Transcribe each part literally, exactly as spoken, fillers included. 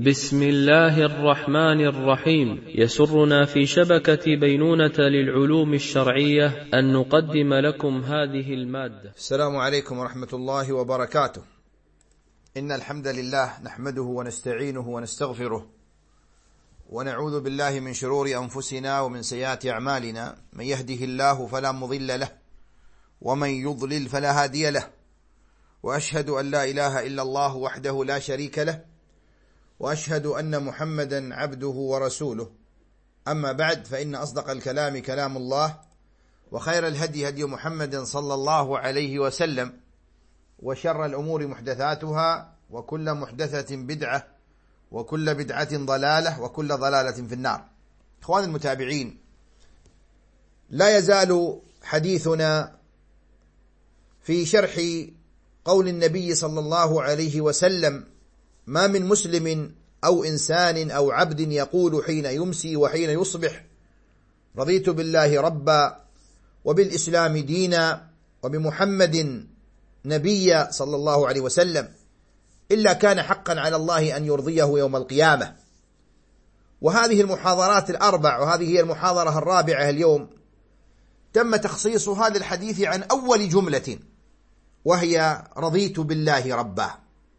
بسم الله الرحمن الرحيم. يسرنا في شبكة بينونة للعلوم الشرعية أن نقدم لكم هذه المادة. السلام عليكم ورحمة الله وبركاته. إن الحمد لله نحمده ونستعينه ونستغفره ونعوذ بالله من شرور أنفسنا ومن سيئات أعمالنا. من يهده الله فلا مضل له ومن يضلل فلا هادي له، وأشهد أن لا إله إلا الله وحده لا شريك له، وأشهد أن محمدا عبده ورسوله. أما بعد، فإن أصدق الكلام كلام الله، وخير الهدي هدي محمد صلى الله عليه وسلم، وشر الأمور محدثاتها، وكل محدثة بدعة، وكل بدعة ضلالة، وكل ضلالة في النار. إخوان المتابعين، لا يزال حديثنا في شرح قول النبي صلى الله عليه وسلم: ما من مسلم أو إنسان أو عبد يقول حين يمسي وحين يصبح: رضيت بالله ربا وبالإسلام دينا وبمحمد نبيا صلى الله عليه وسلم، إلا كان حقا على الله أن يرضيه يوم القيامة. وهذه المحاضرات الأربع، وهذه هي المحاضرة الرابعة اليوم، تم تخصيصها للحديث عن أول جملة، وهي رضيت بالله ربا.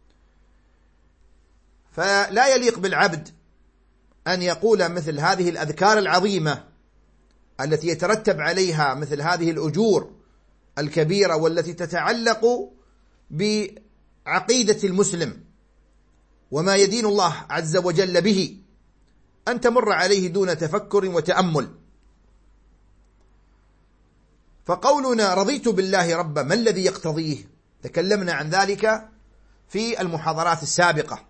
فلا يليق بالعبد أن يقول مثل هذه الأذكار العظيمة التي يترتب عليها مثل هذه الأجور الكبيرة، والتي تتعلق بعقيدة المسلم وما يدين الله عز وجل به، أن تمر عليه دون تفكر وتأمل. فقولنا رضيت بالله ربا، ما الذي يقتضيه؟ تكلمنا عن ذلك في المحاضرات السابقة،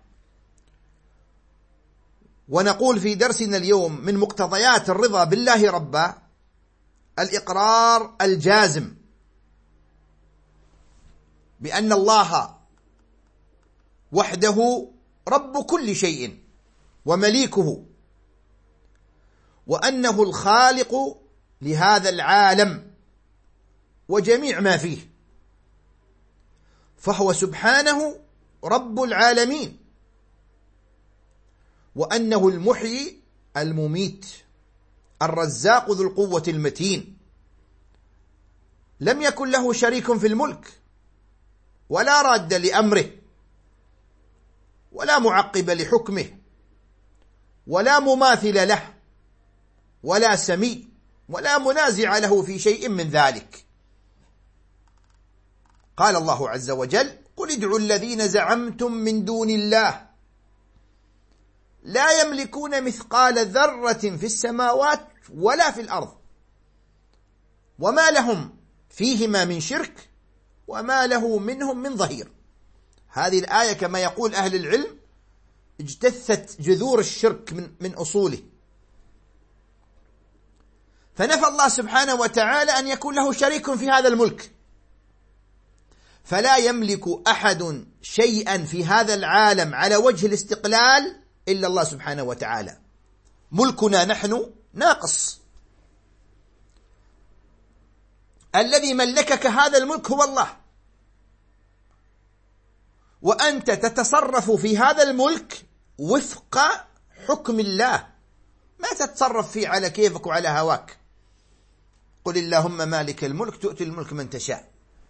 ونقول في درسنا اليوم: من مقتضيات الرضا بالله ربا الإقرار الجازم بأن الله وحده رب كل شيء ومليكه، وأنه الخالق لهذا العالم وجميع ما فيه، فهو سبحانه رب العالمين، وأنه المحيي المميت الرزاق ذو القوة المتين، لم يكن له شريك في الملك ولا راد لأمره ولا معقب لحكمه ولا مماثل له ولا سمي ولا منازع له في شيء من ذلك. قال الله عز وجل: قل ادعوا الذين زعمتم من دون الله لا يملكون مثقال ذرة في السماوات ولا في الأرض وما لهم فيهما من شرك وما له منهم من ظهير. هذه الآية كما يقول أهل العلم اجتثت جذور الشرك من, من أصوله، فنفى الله سبحانه وتعالى أن يكون له شريك في هذا الملك، فلا يملك أحد شيئا في هذا العالم على وجه الاستقلال إلا الله سبحانه وتعالى. ملكنا نحن ناقص، الذي ملكك هذا الملك هو الله، وأنت تتصرف في هذا الملك وفق حكم الله، ما تتصرف فيه على كيفك وعلى هواك. قل اللهم مالك الملك تؤتي الملك من تشاء.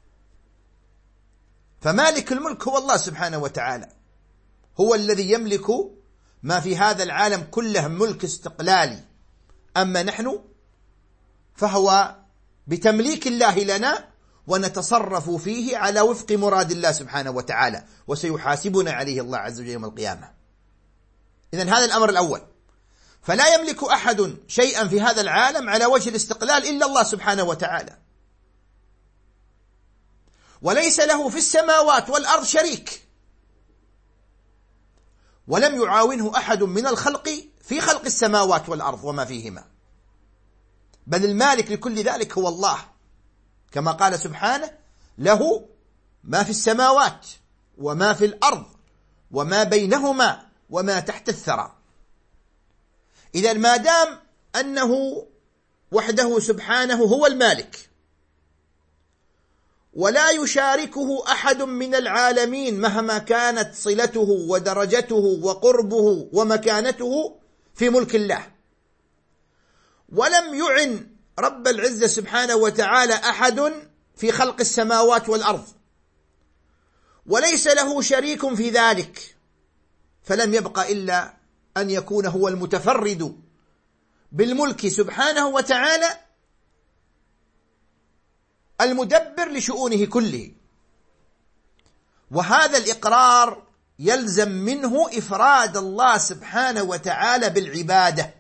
فمالك الملك هو الله سبحانه وتعالى، هو الذي يملك ما في هذا العالم كله ملك استقلالي. أما نحن فهو بتمليك الله لنا، ونتصرف فيه على وفق مراد الله سبحانه وتعالى، وسيحاسبنا عليه الله عز وجل يوم القيامة. إذن هذا الأمر الأول، فلا يملك أحد شيئا في هذا العالم على وجه الاستقلال إلا الله سبحانه وتعالى، وليس له في السماوات والأرض شريك، ولم يعاونه أحد من الخلق في خلق السماوات والأرض وما فيهما، بل المالك لكل ذلك هو الله، كما قال سبحانه: له ما في السماوات وما في الأرض وما بينهما وما تحت الثرى. إذا ما دام أنه وحده سبحانه هو المالك، ولا يشاركه أحد من العالمين مهما كانت صلته ودرجته وقربه ومكانته في ملك الله. ولم يعن رب العزة سبحانه وتعالى أحد في خلق السماوات والأرض، وليس له شريك في ذلك، فلم يبق إلا أن يكون هو المتفرد بالملك سبحانه وتعالى، المدبر لشؤونه كله. وهذا الإقرار يلزم منه إفراد الله سبحانه وتعالى بالعبادة،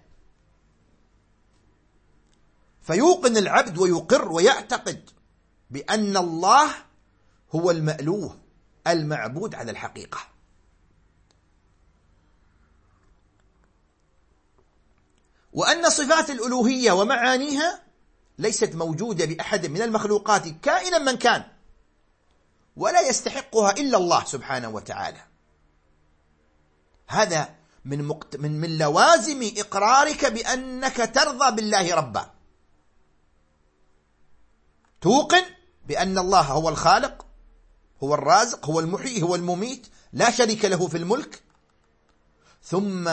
فيوقن العبد ويقر ويعتقد بأن الله هو المألوه المعبود على الحقيقة. وأن صفات الألوهية ومعانيها ليست موجودة بأحد من المخلوقات كائنا من كان، ولا يستحقها إلا الله سبحانه وتعالى. هذا من, مقت... من, من لوازم إقرارك بأنك ترضى بالله ربا، توقن بأن الله هو الخالق، هو الرازق، هو المحيي، هو المميت، لا شريك له في الملك، ثم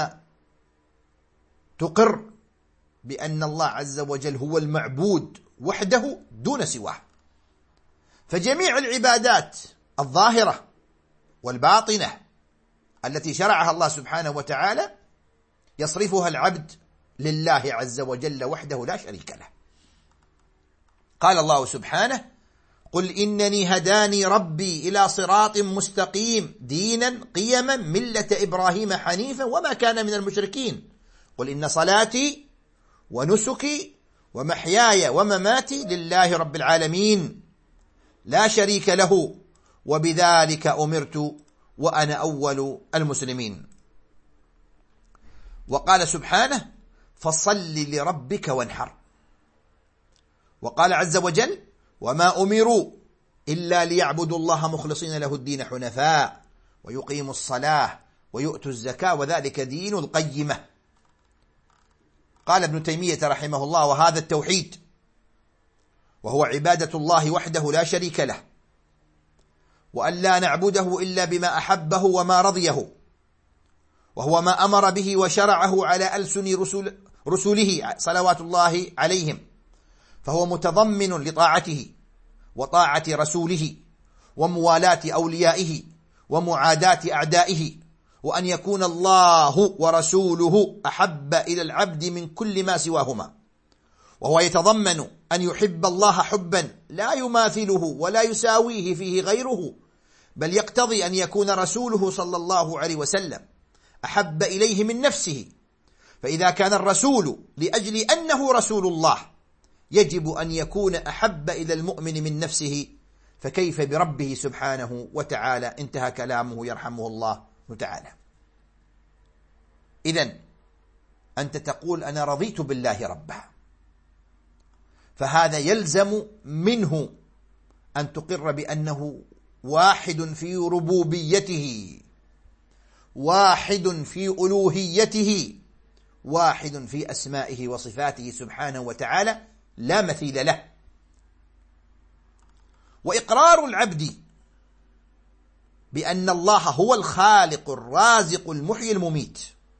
تقر بأن الله عز وجل هو المعبود وحده دون سواه. فجميع العبادات الظاهرة والباطنة التي شرعها الله سبحانه وتعالى يصرفها العبد لله عز وجل وحده لا شريك له. قال الله سبحانه: قل إنني هداني ربي إلى صراط مستقيم دينا قيما ملة إبراهيم حنيفا وما كان من المشركين قل إن صلاتي ونسكي ومحياي ومماتي لله رب العالمين لا شريك له وبذلك أمرت وأنا أول المسلمين. وقال سبحانه: فصل لربك وانحر. وقال عز وجل: وما أمروا إلا ليعبدوا الله مخلصين له الدين حنفاء ويقيموا الصلاة ويؤتوا الزكاة وذلك دين القيمة. قال ابن تيمية رحمه الله: وهذا التوحيد وهو عبادة الله وحده لا شريك له، وأن لا نعبده إلا بما أحبه وما رضيه، وهو ما أمر به وشرعه على ألسن رسول رسله صلوات الله عليهم، فهو متضمن لطاعته وطاعة رسوله وموالاة أوليائه ومعاداة أعدائه، وأن يكون الله ورسوله أحب إلى العبد من كل ما سواهما. وهو يتضمن أن يحب الله حبا لا يماثله ولا يساويه فيه غيره، بل يقتضي أن يكون رسوله صلى الله عليه وسلم أحب إليه من نفسه. فإذا كان الرسول لأجل أنه رسول الله يجب أن يكون أحب إلى المؤمن من نفسه، فكيف بربه سبحانه وتعالى؟ انتهى كلامه يرحمه الله تعالى. إذن أنت تقول أنا رضيت بالله ربا، فهذا يلزم منه أن تقر بأنه واحد في ربوبيته، واحد في ألوهيته، واحد في أسمائه وصفاته سبحانه وتعالى لا مثيل له. وإقرار العبد بأن الله هو الخالق الرازق المحيي المميت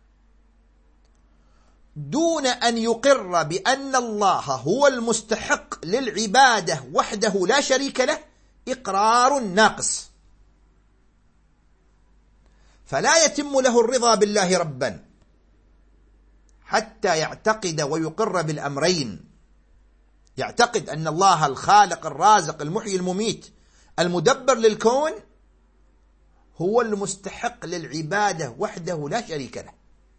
دون أن يقر بأن الله هو المستحق للعبادة وحده لا شريك له إقرار ناقص، فلا يتم له الرضا بالله ربا حتى يعتقد ويقر بالأمرين: يعتقد أن الله الخالق الرازق المحيي المميت المدبر للكون هو المستحق للعبادة وحده لا شريك له.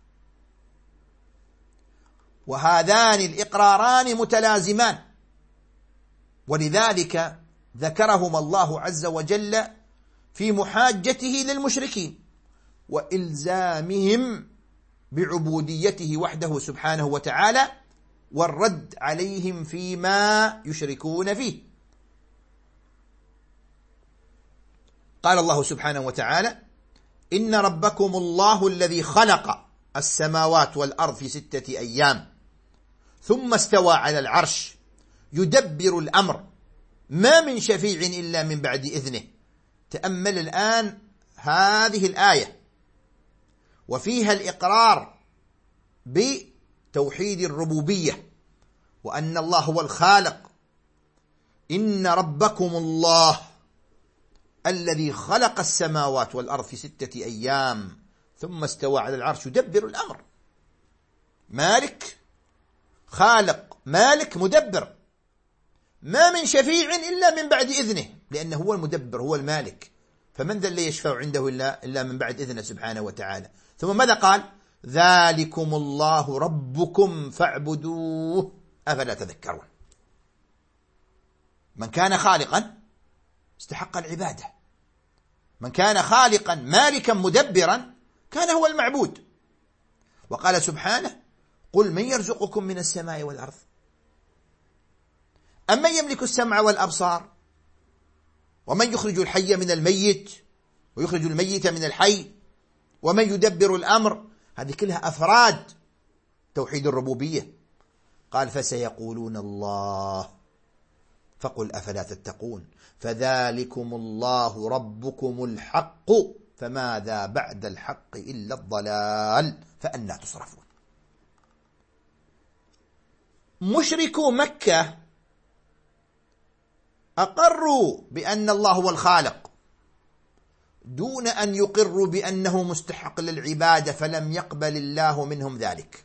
وهذان الإقراران متلازمان، ولذلك ذكرهما الله عز وجل في محاجته للمشركين وإلزامهم بعبوديته وحده سبحانه وتعالى والرد عليهم فيما يشركون فيه. قال الله سبحانه وتعالى: إن ربكم الله الذي خلق السماوات والأرض في ستة أيام ثم استوى على العرش يدبر الأمر ما من شفيع إلا من بعد إذنه. تأمل الآن هذه الآية وفيها الإقرار بتوحيد الربوبية وأن الله هو الخالق. إن ربكم الله الذي خلق السماوات والأرض في ستة أيام ثم استوى على العرش يدبر الأمر. مالك، خالق، مالك، مدبر. ما من شفيع إلا من بعد إذنه، لأنه هو المدبر، هو المالك. فمن ذا اللي يشفع عنده إلا, إلا من بعد إذنه سبحانه وتعالى. ثم ماذا قال؟ ذلكم الله ربكم فاعبدوه أفلا تذكرون. من كان خالقا استحق العبادة، من كان خالقا مالكا مدبرا كان هو المعبود. وقال سبحانه قل من يرزقكم من السماء والأرض أمن يملك السمع والأبصار ومن يخرج الحي من الميت ويخرج الميت من الحي ومن يدبر الأمر. هذه كلها أفراد توحيد الربوبية. قال فسيقولون الله فقل أفلا تتقون فذلكم الله ربكم الحق فماذا بعد الحق إلا الضلال فأنى تصرفون. مشركو مكة أقروا بأن الله هو الخالق دون أن يقروا بأنه مستحق للعبادة، فلم يقبل الله منهم ذلك.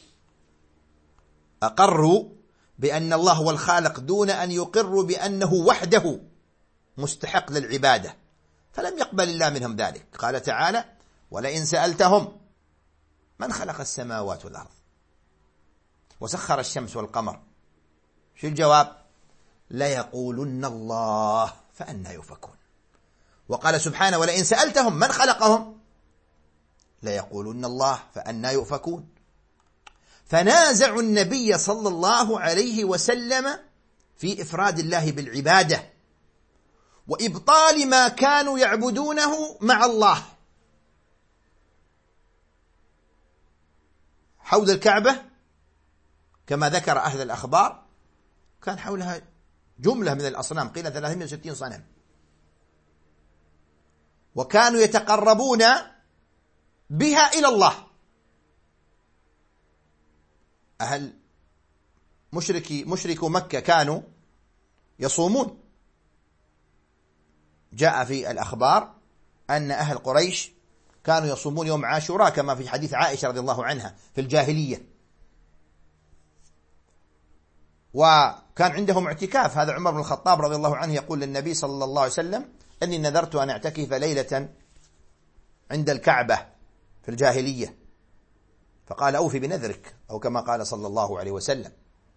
أقروا بأن الله هو الخالق دون أن يقروا بأنه وحده مستحق للعبادة، فلم يقبل الله منهم ذلك. قال تعالى ولئن سألتهم من خلق السماوات والأرض وسخر الشمس والقمر، شو الجواب؟ ليقولن الله فأنى يؤفكون. وقال سبحانه ولئن سألتهم من خلقهم ليقولن الله فأنى يؤفكون. فنازعوا النبي صلى الله عليه وسلم في إفراد الله بالعبادة وإبطال ما كانوا يعبدونه مع الله. حول الكعبة كما ذكر أهل الأخبار كان حولها جملة من الأصنام، قيل ثلاثمائة وستين صنم، وكانوا يتقربون بها إلى الله. أهل مشركي مشركو مكة كانوا يصومون. جاء في الأخبار أن أهل قريش كانوا يصومون يوم عاشوراء كما في حديث عائشة رضي الله عنها في الجاهلية، وكان عندهم اعتكاف. هذا عمر بن الخطاب رضي الله عنه يقول للنبي صلى الله عليه وسلم أني نذرت أن أعتكف ليلة عند الكعبة في الجاهلية، فقال أوفي بنذرك، أو كما قال صلى الله عليه وسلم.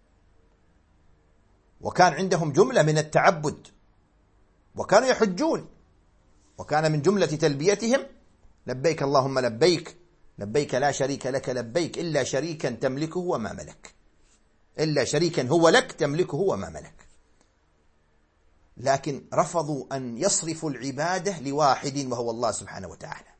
وكان عندهم جملة من التعبد، وكانوا يحجون، وكان من جملة تلبيتهم لبيك اللهم لبيك لبيك لا شريك لك لبيك إلا شريكا تملكه وما ملك، إلا شريكا هو لك تملكه وما ملك. لكن رفضوا أن يصرفوا العبادة لواحد وهو الله سبحانه وتعالى.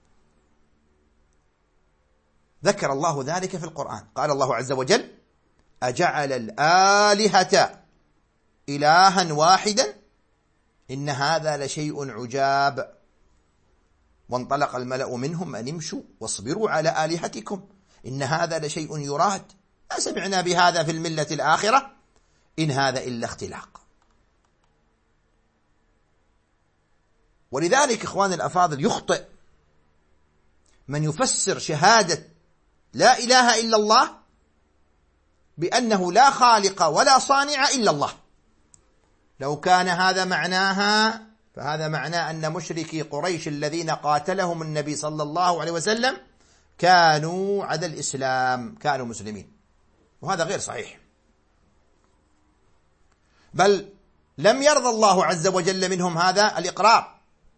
ذكر الله ذلك في القرآن. قال الله عز وجل أجعل الآلهة إلها واحدا إن هذا لشيء عجاب وانطلق الملأ منهم أن امشوا واصبروا على آلهتكم إن هذا لشيء يراد ما سمعنا بهذا في الملة الآخرة إن هذا إلا اختلاق. ولذلك إخواني الأفاضل يخطئ من يفسر شهادة لا إله إلا الله بأنه لا خالق ولا صانع إلا الله. لو كان هذا معناها فهذا معناه أن مشركي قريش الذين قاتلهم النبي صلى الله عليه وسلم كانوا على الإسلام، كانوا مسلمين، وهذا غير صحيح. بل لم يرضى الله عز وجل منهم هذا الإقرار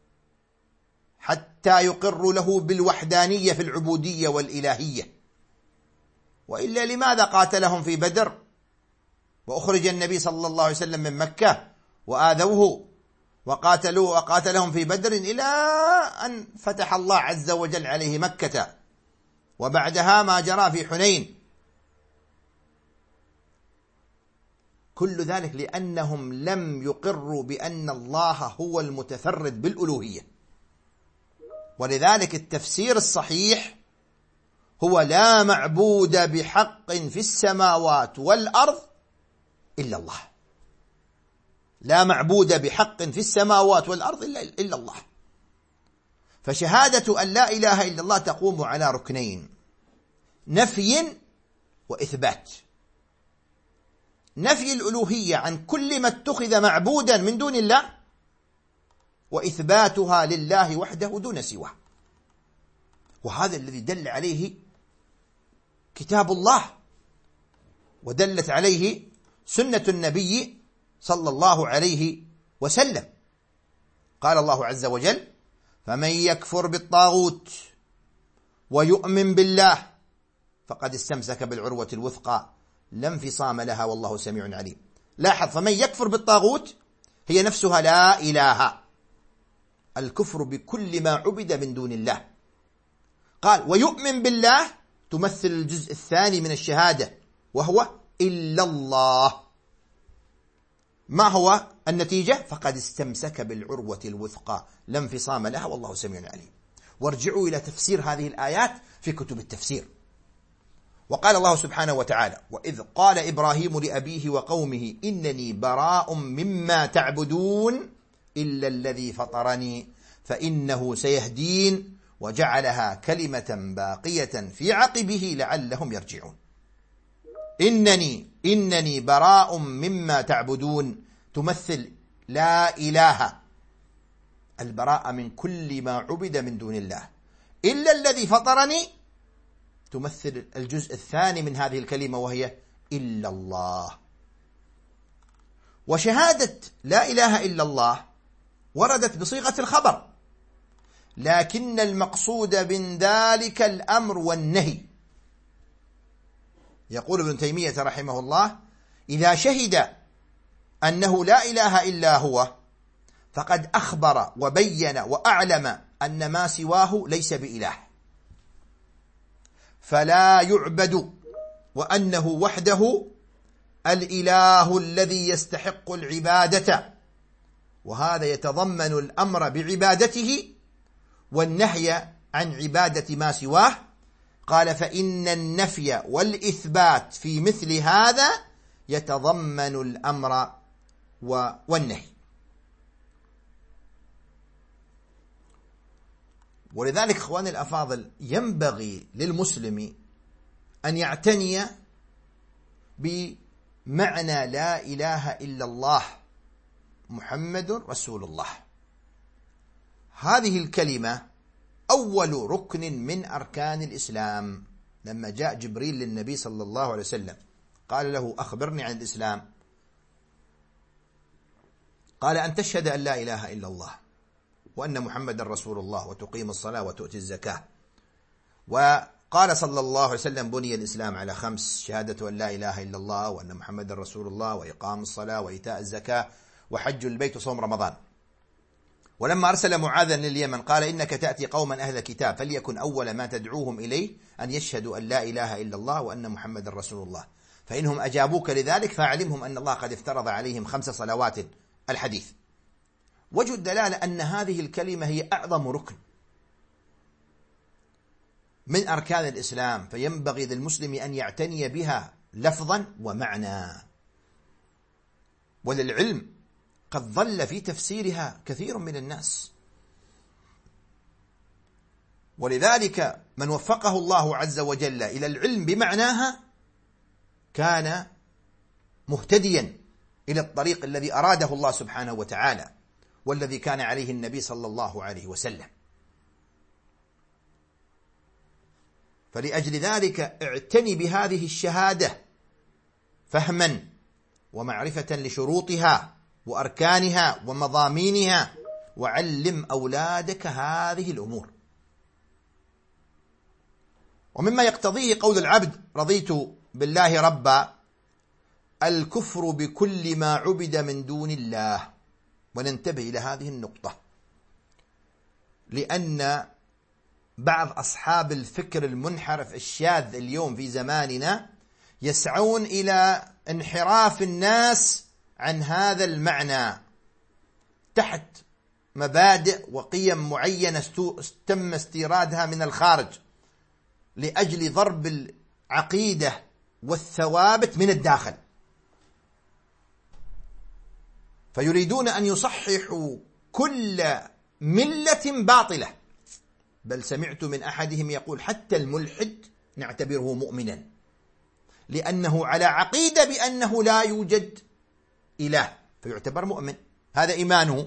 حتى يقروا له بالوحدانية في العبودية والإلهية. وإلا لماذا قاتلهم في بدر وأخرج النبي صلى الله عليه وسلم من مكة وآذوه وقاتلوه وقاتلهم في بدر إلى أن فتح الله عز وجل عليه مكة، وبعدها ما جرى في حنين. كل ذلك لأنهم لم يقروا بأن الله هو المتفرد بالألوهية. ولذلك التفسير الصحيح هو لا معبود بحق في السماوات والأرض إلا الله. لا معبود بحق في السماوات والأرض إلا الله. فشهادة أن لا إله إلا الله تقوم على ركنين: نفي وإثبات. نفي الألوهية عن كل ما اتخذ معبودا من دون الله، وإثباتها لله وحده دون سواه. وهذا الذي دل عليه كتاب الله ودلت عليه سنة النبي صلى الله عليه وسلم. قال الله عز وجل: فمن يكفر بالطاغوت ويؤمن بالله فقد استمسك بالعروة الوثقى لا انفصام لها والله سميع عليم. لاحظ: فمن يكفر بالطاغوت هي نفسها لا إله، الكفر بكل ما عبد من دون الله. قال: ويؤمن بالله تمثل الجزء الثاني من الشهادة، وهو إلا الله. ما هو النتيجة؟ فقد استمسك بالعروة الوثقى لا انفصام لها والله سميع عليم. وارجعوا إلى تفسير هذه الآيات في كتب التفسير. وقال الله سبحانه وتعالى: وإذ قال إبراهيم لأبيه وقومه إنني براء مما تعبدون إلا الذي فطرني فإنه سيهدين وجعلها كلمة باقية في عقبه لعلهم يرجعون. إنني إنني براء مما تعبدون تمثل لا إله، البراءة من كل ما عبد من دون الله. إلا الذي فطرني تمثل الجزء الثاني من هذه الكلمة، وهي إلا الله. وشهادة لا إله إلا الله وردت بصيغة الخبر، لكن المقصود من ذلك الأمر والنهي. يقول ابن تيمية رحمه الله: إذا شهد أنه لا إله إلا هو فقد أخبر وبين وأعلم أن ما سواه ليس بإله، فلا يعبد، وأنه وحده الإله الذي يستحق العبادة. وهذا يتضمن الأمر بعبادته والنهي عن عبادة ما سواه. قال: فإن النفي والإثبات في مثل هذا يتضمن الأمر والنهي. ولذلك اخواني الأفاضل، ينبغي للمسلم أن يعتني بمعنى لا إله إلا الله محمد رسول الله. هذه الكلمة أول ركن من أركان الإسلام. لما جاء جبريل للنبي صلى الله عليه وسلم قال له: أخبرني عن الإسلام. قال: أن تشهد أن لا إله إلا الله وأن محمد رسول الله وتقيم الصلاة وتؤتي الزكاة. وقال صلى الله عليه وسلم: بني الإسلام على خمس: شهادة أن لا إله إلا الله وأن محمد رسول الله وإقام الصلاة وإيتاء الزكاة وحج البيت وصوم رمضان. ولما أرسل معاذا لليمن قال: إنك تأتي قوما أهل كتاب فليكن أول ما تدعوهم إليه أن يشهدوا أن لا إله إلا الله وأن محمد رسول الله، فإنهم أجابوك لذلك فأعلمهم أن الله قد افترض عليهم خمس صلوات. الحديث. وجه الدلالة أن هذه الكلمة هي أعظم ركن من أركان الإسلام، فينبغي للمسلم أن يعتني بها لفظا ومعنى. وللعلم قد ظل في تفسيرها كثير من الناس، ولذلك من وفقه الله عز وجل إلى العلم بمعناها كان مهتديا إلى الطريق الذي أراده الله سبحانه وتعالى والذي كان عليه النبي صلى الله عليه وسلم. فلأجل ذلك اعتني بهذه الشهادة فهما ومعرفة لشروطها وأركانها ومضامينها، وعلم أولادك هذه الأمور. ومما يقتضيه قول العبد: رضيت بالله ربا، الكفر بكل ما عبد من دون الله. وننتبه إلى هذه النقطة، لأن بعض أصحاب الفكر المنحرف الشاذ اليوم في زماننا يسعون إلى انحراف الناس عن هذا المعنى تحت مبادئ وقيم معينة تم استيرادها من الخارج لأجل ضرب العقيدة والثوابت من الداخل، فيريدون أن يصححوا كل ملة باطلة. بل سمعت من أحدهم يقول حتى الملحد نعتبره مؤمنا لأنه على عقيدة بأنه لا يوجد إله فيعتبر مؤمن، هذا إيمانه.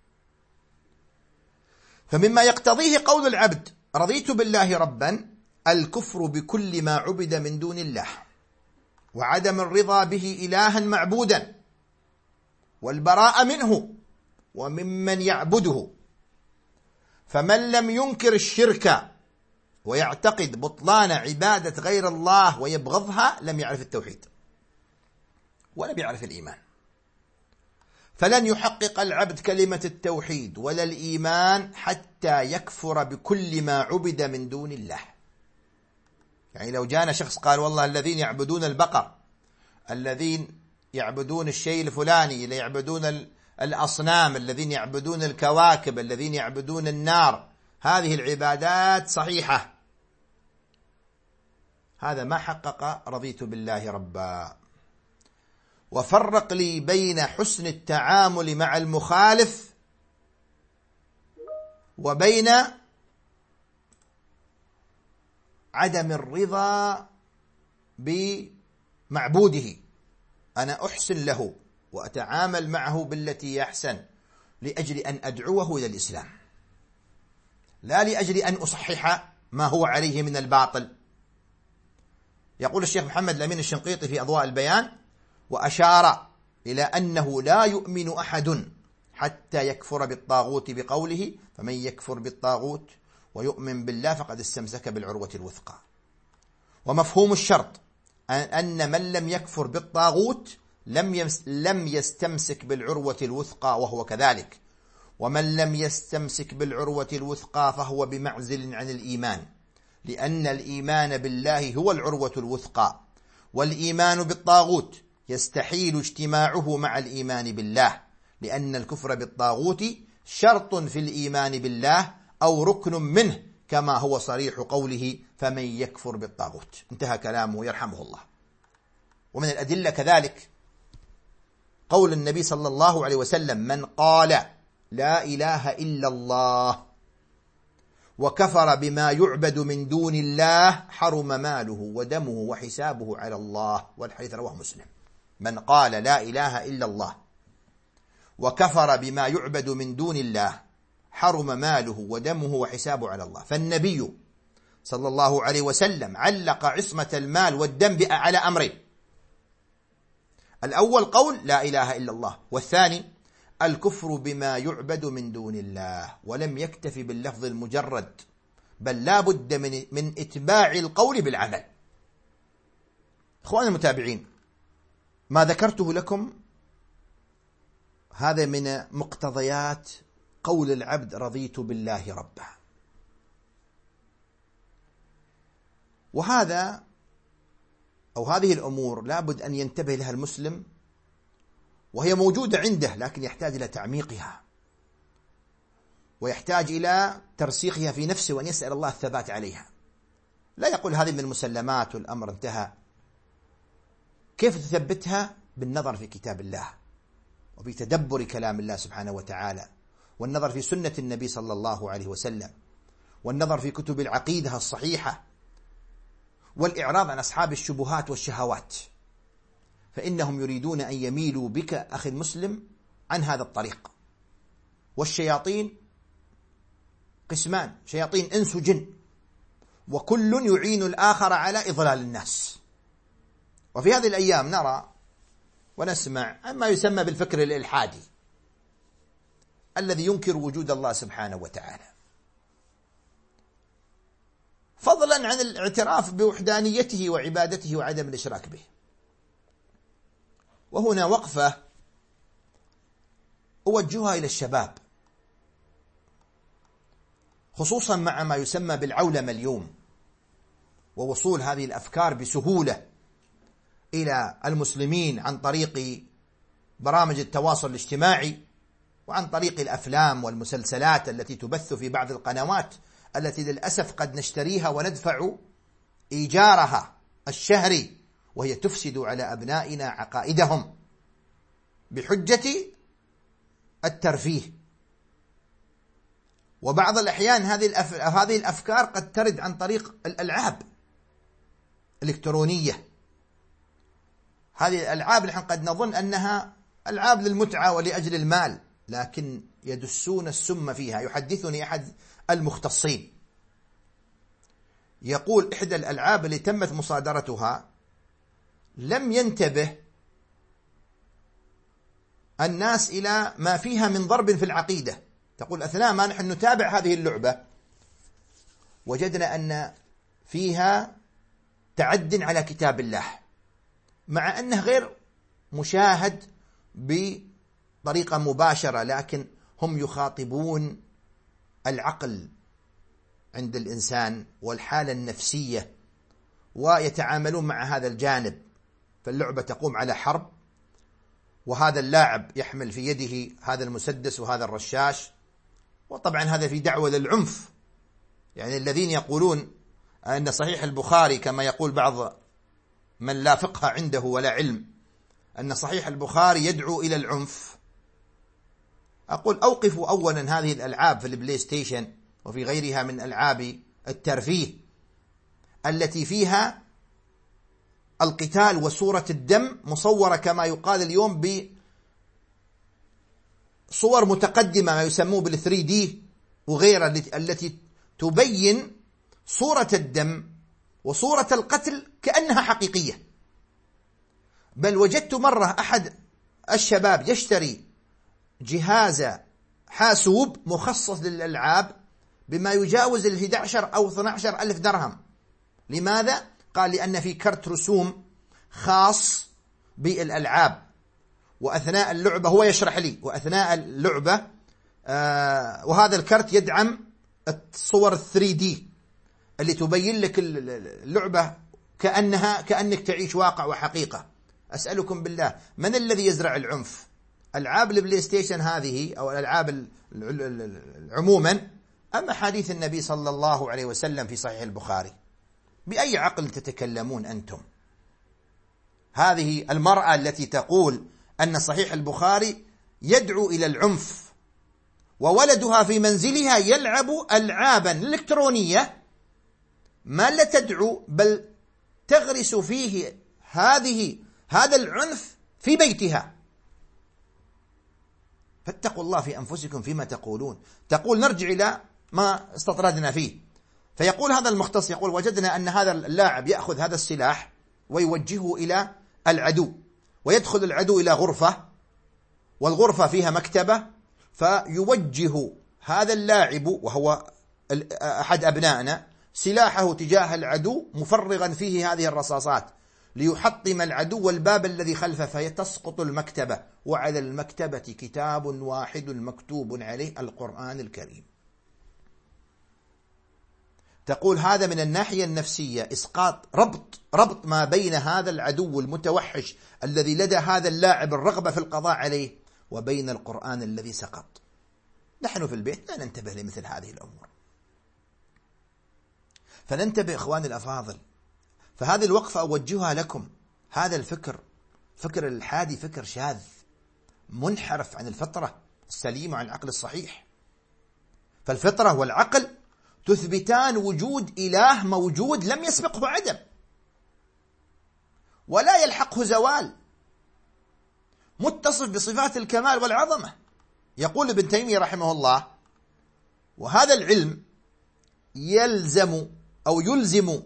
فمما يقتضيه قول العبد رضيت بالله ربا الكفر بكل ما عبد من دون الله، وعدم الرضا به إلها معبودا، والبراءة منه وممن يعبده. فمن لم ينكر الشرك ويعتقد بطلان عبادة غير الله ويبغضها لم يعرف التوحيد ولم يعرف الإيمان. فلن يحقق العبد كلمة التوحيد ولا الإيمان حتى يكفر بكل ما عبد من دون الله. يعني لو جانا شخص قال والله الذين يعبدون البقر، الذين يعبدون الشيء الفلاني، اللي يعبدون الأصنام، الذين يعبدون الكواكب، الذين يعبدون النار، هذه العبادات صحيحة، هذا ما حقق رضيت بالله ربا. وفرق لي بين حسن التعامل مع المخالف وبين عدم الرضا بمعبوده. أنا أحسن له وأتعامل معه بالتي يحسن لأجل أن أدعوه إلى الإسلام، لا لأجل أن أصحح ما هو عليه من الباطل. يقول الشيخ محمد الأمين الشنقيطي في أضواء البيان: وأشار إلى أنه لا يؤمن أحد حتى يكفر بالطاغوت بقوله فمن يكفر بالطاغوت ويؤمن بالله فقد استمسك بالعروة الوثقى. ومفهوم الشرط أن من لم يكفر بالطاغوت لم لم يستمسك بالعروة الوثقى وهو كذلك، ومن لم يستمسك بالعروة الوثقى فهو بمعزل عن الإيمان، لأن الإيمان بالله هو العروة الوثقى، والإيمان بالطاغوت يستحيل اجتماعه مع الإيمان بالله، لأن الكفر بالطاغوت شرط في الإيمان بالله أو ركن منه، كما هو صريح قوله فمن يكفر بالطاغوت. انتهى كلامه يرحمه الله. ومن الأدلة كذلك قول النبي صلى الله عليه وسلم: من قال لا إله إلا الله وكفر بما يعبد من دون الله حرم ماله ودمه وحسابه على الله. والحديث رواه مسلم. من قال لا إله إلا الله وكفر بما يعبد من دون الله حرم ماله ودمه وحسابه على الله. فالنبي صلى الله عليه وسلم علق عصمة المال والدم على أمرين: الأول قول لا إله إلا الله، والثاني الكفر بما يعبد من دون الله، ولم يكتفي باللفظ المجرد، بل لا بد من, من إتباع القول بالعمل. إخواني المتابعين، ما ذكرته لكم هذا من مقتضيات قول العبد رضيت بالله ربا، وهذا أو هذه الأمور لا بد أن ينتبه لها المسلم، وهي موجودة عنده لكن يحتاج إلى تعميقها ويحتاج إلى ترسيخها في نفسه وأن يسأل الله الثبات عليها. لا يقول هذه من المسلمات والأمر انتهى. كيف تثبتها؟ بالنظر في كتاب الله وفي تدبر كلام الله سبحانه وتعالى، والنظر في سنة النبي صلى الله عليه وسلم، والنظر في كتب العقيدة الصحيحة، والإعراض عن أصحاب الشبهات والشهوات، فإنهم يريدون أن يميلوا بك أخي المسلم عن هذا الطريق. والشياطين قسمان: شياطين إنس وجن، وكل يعين الآخر على إضلال الناس. وفي هذه الأيام نرى ونسمع عن ما يسمى بالفكر الإلحادي الذي ينكر وجود الله سبحانه وتعالى، فضلا عن الاعتراف بوحدانيته وعبادته وعدم الإشراك به. وهنا وقفة أوجهها إلى الشباب، خصوصا مع ما يسمى بالعولمة اليوم ووصول هذه الأفكار بسهولة إلى المسلمين عن طريق برامج التواصل الاجتماعي وعن طريق الأفلام والمسلسلات التي تبث في بعض القنوات التي للأسف قد نشتريها وندفع إيجارها الشهري، وهي تفسد على أبنائنا عقائدهم بحجة الترفيه. وبعض الأحيان هذه الأفكار قد ترد عن طريق الألعاب الإلكترونية. هذه الألعاب نحن قد نظن أنها ألعاب للمتعة ولأجل المال، لكن يدسون السم فيها. يحدثني أحد المختصين يقول إحدى الألعاب اللي تمت مصادرتها لم ينتبه الناس إلى ما فيها من ضرب في العقيدة. تقول أثناء ما نحن نتابع هذه اللعبة وجدنا أن فيها تعد على كتاب الله، مع أنه غير مشاهد بطريقة مباشرة، لكن هم يخاطبون العقل عند الإنسان والحالة النفسية ويتعاملون مع هذا الجانب. فاللعبة تقوم على حرب، وهذا اللاعب يحمل في يده هذا المسدس وهذا الرشاش، وطبعا هذا في دعوة للعنف. يعني الذين يقولون أن صحيح البخاري كما يقول بعض من لا فقه عنده ولا علم أن صحيح البخاري يدعو إلى العنف، أقول أوقفوا أولا هذه الألعاب في البلاي ستيشن وفي غيرها من ألعاب الترفيه التي فيها القتال وصورة الدم مصورة كما يقال اليوم بصور متقدمة ما يسموه بالثري دي وغيرها، التي تبين صورة الدم وصورة القتل كأنها حقيقية. بل وجدت مرة أحد الشباب يشتري جهاز حاسوب مخصص للألعاب بما يجاوز الإحدى عشرة أو اثني عشر ألف درهم. لماذا؟ قال لأن في كرت رسوم خاص بالألعاب، وأثناء اللعبة هو يشرح لي وأثناء اللعبة آه وهذا الكرت يدعم الصور الثري دي اللي تبين لك اللعبة كأنها كأنك تعيش واقع وحقيقة. أسألكم بالله، من الذي يزرع العنف؟ ألعاب البلاي ستيشن هذه أو الألعاب عموما أم حديث النبي صلى الله عليه وسلم في صحيح البخاري؟ بأي عقل تتكلمون أنتم؟ هذه المرأة التي تقول أن صحيح البخاري يدعو إلى العنف وولدها في منزلها يلعب ألعابا إلكترونية ما لا تدعو بل تغرس فيه هذه هذا العنف في بيتها. فاتقوا الله في أنفسكم فيما تقولون. تقول نرجع إلى ما استطردنا فيه. فيقول هذا المختص يقول وجدنا أن هذا اللاعب يأخذ هذا السلاح ويوجهه إلى العدو، ويدخل العدو إلى غرفة، والغرفة فيها مكتبة، فيوجه هذا اللاعب وهو أحد أبنائنا سلاحه تجاه العدو مفرغا فيه هذه الرصاصات ليحطم العدو والباب الذي خلفه، فتسقط المكتبة، وعلى المكتبة كتاب واحد مكتوب عليه القرآن الكريم. تقول هذا من الناحية النفسية إسقاط ربط ربط ما بين هذا العدو المتوحش الذي لدى هذا اللاعب الرغبة في القضاء عليه وبين القرآن الذي سقط. نحن في البيت لا ننتبه لمثل هذه الأمور، فننتبه إخواني الأفاضل. فهذه الوقفة أوجهها لكم. هذا الفكر فكر الحادي فكر شاذ منحرف عن الفطرة السليمة عن العقل الصحيح. فالفطرة والعقل تثبتان وجود إله موجود لم يسبقه عدم ولا يلحقه زوال، متصف بصفات الكمال والعظمة. يقول ابن تيمية رحمه الله وهذا العلم يلزم أو يلزم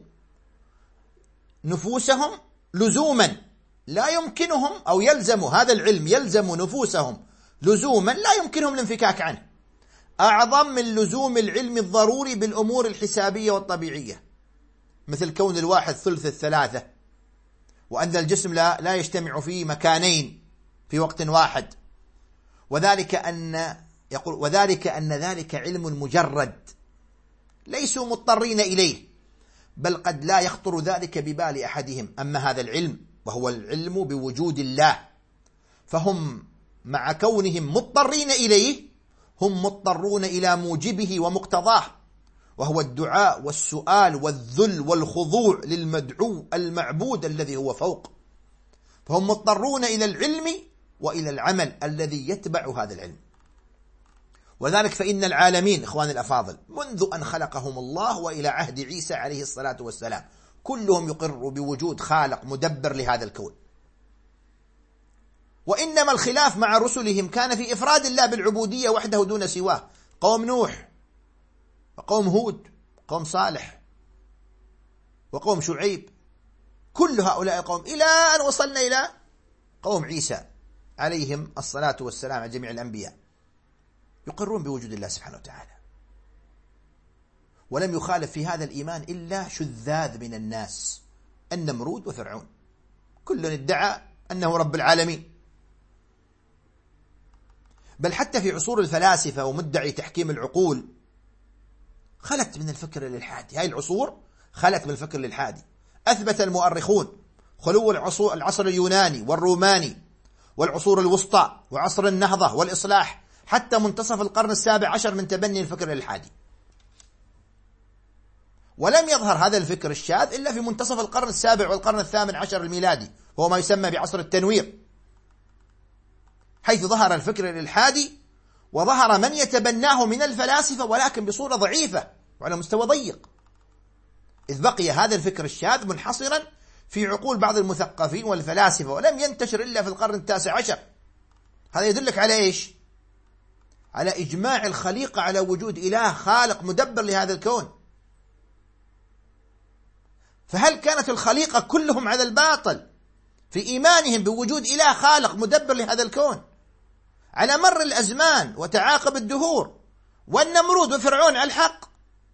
نفوسهم لزوما لا يمكنهم أو يلزم هذا العلم يلزم نفوسهم لزوما لا يمكنهم الانفكاك عنه، أعظم من لزوم العلم الضروري بالأمور الحسابية والطبيعية، مثل كون الواحد ثلث الثلاثة، وأن الجسم لا, لا يجتمع في مكانين في وقت واحد. وذلك أن يقول وذلك أن ذلك علم مجرد ليسوا مضطرين إليه، بل قد لا يخطر ذلك ببال أحدهم. أما هذا العلم وهو العلم بوجود الله، فهم مع كونهم مضطرين إليه هم مضطرون إلى موجبه ومقتضاه، وهو الدعاء والسؤال والذل والخضوع للمدعو المعبود الذي هو فوق، فهم مضطرون إلى العلم وإلى العمل الذي يتبع هذا العلم. وذلك فإن العالمين إخواني الأفاضل منذ أن خلقهم الله وإلى عهد عيسى عليه الصلاة والسلام كلهم يقر بوجود خالق مدبر لهذا الكون، وإنما الخلاف مع رسلهم كان في إفراد الله بالعبودية وحده دون سواه. قوم نوح وقوم هود قوم صالح وقوم شعيب، كل هؤلاء القوم إلى أن وصلنا إلى قوم عيسى عليهم الصلاة والسلام على جميع الأنبياء يقرون بوجود الله سبحانه وتعالى، ولم يخالف في هذا الإيمان إلا شذاذ من الناس، النمرود وفرعون، كل ادعى أنه رب العالمين. بل حتى في عصور الفلاسفة ومدعي تحكيم العقول خلت من الفكر الإلحادي، هاي العصور خلت من الفكر الإلحادي. أثبت المؤرخون خلو العصور العصر اليوناني والروماني والعصور الوسطى وعصر النهضة والإصلاح حتى منتصف القرن السابع عشر من تبني الفكر الإلحادي، ولم يظهر هذا الفكر الشاذ إلا في منتصف القرن السابع والقرن الثامن عشر الميلادي، وهو ما يسمى بعصر التنوير، حيث ظهر الفكر الإلحادي وظهر من يتبناه من الفلاسفة ولكن بصورة ضعيفة وعلى مستوى ضيق، إذ بقي هذا الفكر الشاذ منحصرا في عقول بعض المثقفين والفلاسفة ولم ينتشر إلا في القرن التاسع عشر. هذا يدلك على إيش؟ على إجماع الخليقة على وجود إله خالق مدبر لهذا الكون. فهل كانت الخليقة كلهم على الباطل في إيمانهم بوجود إله خالق مدبر لهذا الكون على مر الأزمان وتعاقب الدهور، والنمرود وفرعون على الحق؟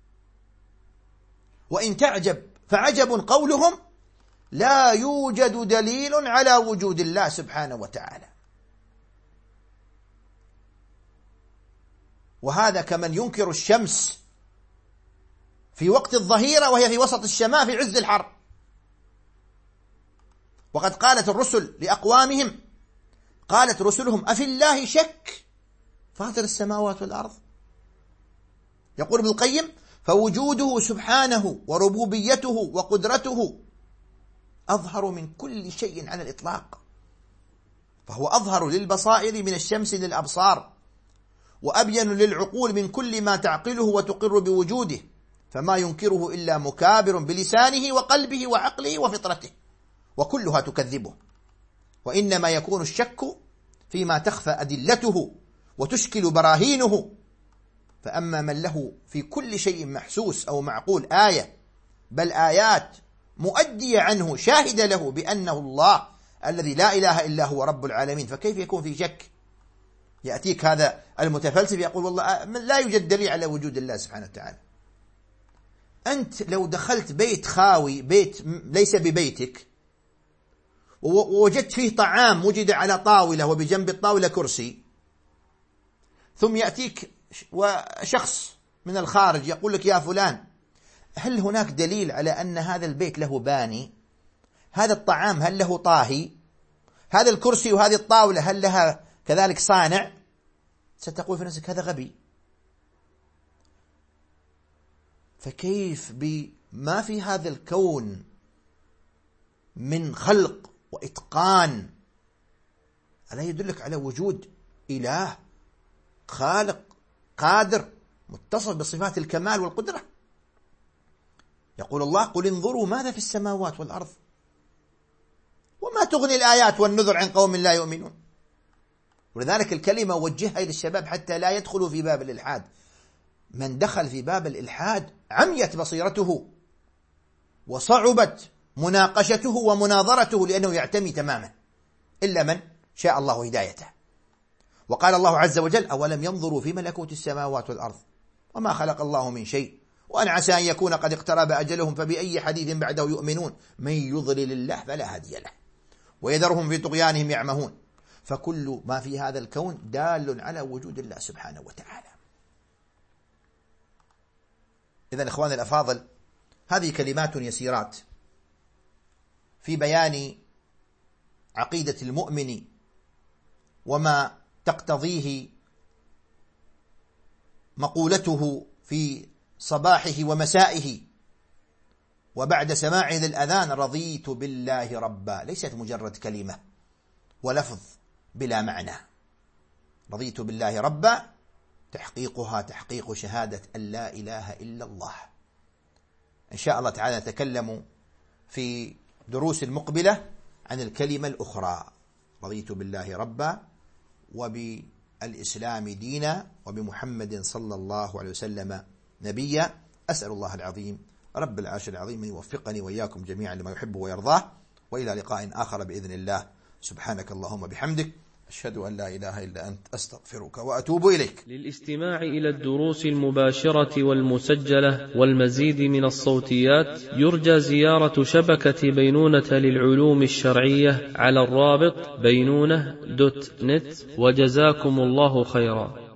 وإن تعجب فعجب قولهم لا يوجد دليل على وجود الله سبحانه وتعالى. وهذا كمن ينكر الشمس في وقت الظهيرة وهي في وسط الشماء في عز الحر. وقد قالت الرسل لأقوامهم، قالت رسلهم أفي الله شك فاطر السماوات والأرض. يقول ابن القيم فوجوده سبحانه وربوبيته وقدرته أظهر من كل شيء على الإطلاق، فهو أظهر للبصائر من الشمس للأبصار، وأبين للعقول من كل ما تعقله وتقر بوجوده، فما ينكره إلا مكابر بلسانه وقلبه وعقله وفطرته، وكلها تكذبه. وإنما يكون الشك فيما تخفى أدلته وتشكل براهينه. فأما من له في كل شيء محسوس أو معقول آية، بل آيات مؤدية عنه شاهد له بأنه الله الذي لا إله إلا هو رب العالمين، فكيف يكون في شك؟ يأتيك هذا المتفلسف يقول والله لا يوجد دليل على وجود الله سبحانه وتعالى. أنت لو دخلت بيت خاوي، بيت ليس ببيتك، ووجدت فيه طعام وجد على طاولة وبجنب الطاولة كرسي، ثم يأتيك وشخص من الخارج يقول لك يا فلان هل هناك دليل على أن هذا البيت له باني؟ هذا الطعام هل له طاهي؟ هذا الكرسي وهذه الطاولة هل لها كذلك صانع؟ ستقول في نفسك هذا غبي. فكيف بما في هذا الكون من خلق وإتقان ألا يدلك على وجود إله خالق قادر متصف بصفات الكمال والقدرة؟ يقول الله قل انظروا ماذا في السماوات والأرض وما تغني الآيات والنذر عن قوم لا يؤمنون. ولذلك الكلمة وجهها إلى الشباب حتى لا يدخلوا في باب الإلحاد. من دخل في باب الإلحاد عميت بصيرته وصعبت مناقشته ومناظرته، لأنه يعتمي تماما، إلا من شاء الله هدايته. وقال الله عز وجل أولم ينظروا في ملكوت السماوات والأرض وما خلق الله من شيء وأن عسى أن يكون قد اقترب أجلهم فبأي حديث بعده يؤمنون من يضلل الله فلا هادي له ويذرهم في طغيانهم يعمهون. فكل ما في هذا الكون دال على وجود الله سبحانه وتعالى. إذن إخواني الأفاضل، هذه كلمات يسيرات في بيان عقيدة المؤمن وما تقتضيه مقولته في صباحه ومسائه وبعد سماع للأذان: رضيت بالله ربا، ليست مجرد كلمة ولفظ بلا معنى. رضيت بالله ربا تحقيقها تحقيق شهادة أن لا إله إلا الله. إن شاء الله تعالى نتكلم في دروس المقبلة عن الكلمة الأخرى: رضيت بالله ربا وبالإسلام دينا وبمحمد صلى الله عليه وسلم نبيا. أسأل الله العظيم رب العرش العظيم أن يوفقني وإياكم جميعا لما يحب ويرضاه، وإلى لقاء آخر بإذن الله. سبحانك اللهم بحمدك، أشهد أن لا إله إلا أنت، أستغفرك وأتوب إليك. للاستماع إلى الدروس المباشرة والمسجلة والمزيد من الصوتيات يرجى زيارة شبكة بينونة للعلوم الشرعية على الرابط بينونة دوت نت، وجزاكم الله خيرا.